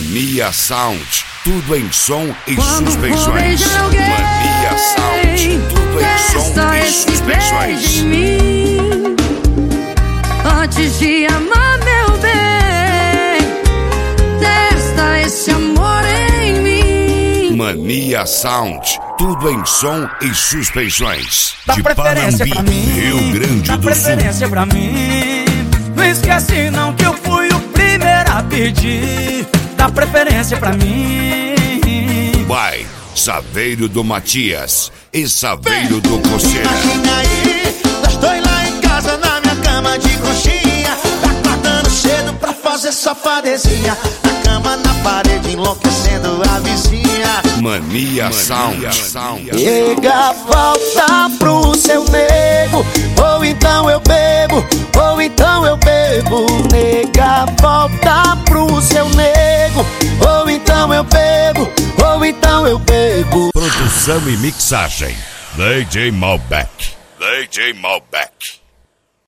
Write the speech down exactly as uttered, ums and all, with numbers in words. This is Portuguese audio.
Mania Sound, tudo em som e Quando suspensões. Mania Sound, tudo em som e suspensões. Em mim, antes de amar meu bem, testa esse amor em mim. Mania Sound, tudo em som e suspensões. Dá De preferência Panambi, pra mim, Rio Grande dá do Sul. preferência pra mim. Não esquece não que eu fui o primeiro a pedir. Dá preferência pra mim. Vai, Saveiro do Matias e Saveiro do Coceira. Imagina aí, nós dois lá em casa na minha cama de conchinha, acordando cedo pra fazer safadezinha, na cama, na parede, enlouquecendo a vizinha. Mania, Mania Sound, Sound. Nega, volta pro seu nego, ou então eu bebo, ou então eu bebo. Nega, volta pro seu nego, ou então eu bebo, ou então eu bebo. Produção e mixagem, D J Malbec, D J Malbec.